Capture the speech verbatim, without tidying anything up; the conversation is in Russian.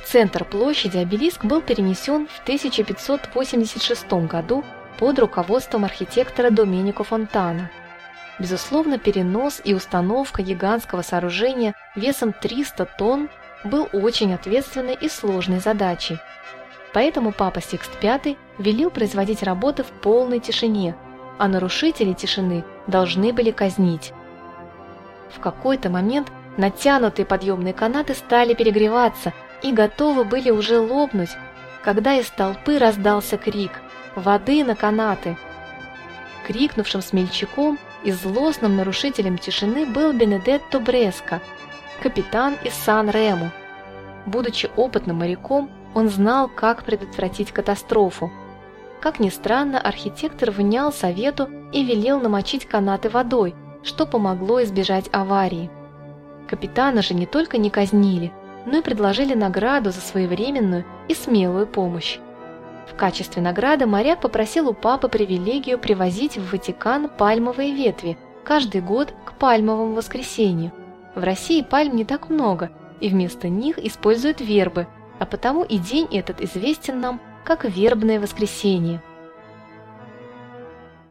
центр площади обелиск был перенесен в тысяча пятьсот восемьдесят шестом году под руководством архитектора Доменико Фонтана. Безусловно, перенос и установка гигантского сооружения весом триста тонн был очень ответственной и сложной задачей. Поэтому папа Сикст Пятый велел производить работы в полной тишине, а нарушителей тишины должны были казнить. В какой-то момент натянутые подъемные канаты стали перегреваться и готовы были уже лопнуть, когда из толпы раздался крик «Воды на канаты!». Крикнувшим смельчаком и злостным нарушителем тишины был Бенедетто Бреско, капитан из Сан-Рему. Будучи опытным моряком, он знал, как предотвратить катастрофу. Как ни странно, архитектор внял совету и велел намочить канаты водой, что помогло избежать аварии. Капитана же не только не казнили, но и предложили награду за своевременную и смелую помощь. В качестве награды моряк попросил у папы привилегию привозить в Ватикан пальмовые ветви каждый год к пальмовому воскресенью. В России пальм не так много, и вместо них используют вербы, а потому и день этот известен нам как вербное воскресенье.